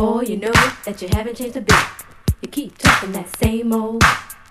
Boy, you know that you haven't changed a bit. You keep talking that same old.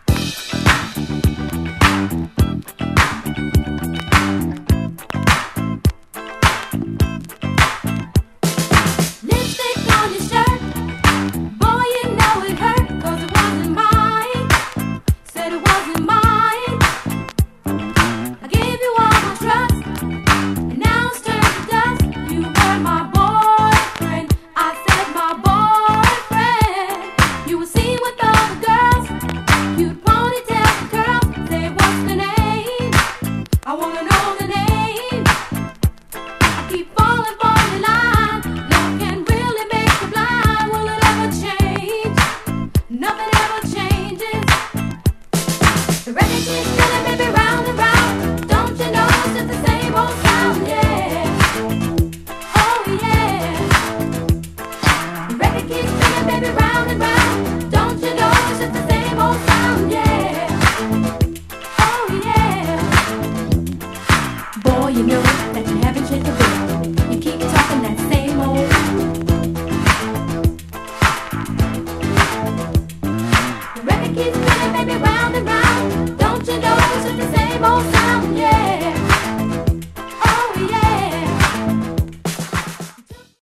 Lipstick on your shirt. Boy, you know it hurt, 'cause it wasn't mine. Said it wasn't mine. I gave you all my trust, and now it's turned to dust. You were my boyfriend. I said my boyfriend. You were seen with all the girls. You'd ponytail the curls. Say what's the name? I wanna know the name. I keep falling for your line. Love can really make you blind. Will it ever change? Nothing ever changes. The record keeps spinning, baby, round and round. Don't you know it's just the same old sound? Yeah. Oh yeah. The record keeps spinning, baby, round and round. Don't you know it's just the same old sound? Yeah. Oh yeah. Boy, you know that you haven't changed a bit. You keep talking that same old. The record keeps spinning, baby, round and round. Don't you know it's just the same old sound? Yeah.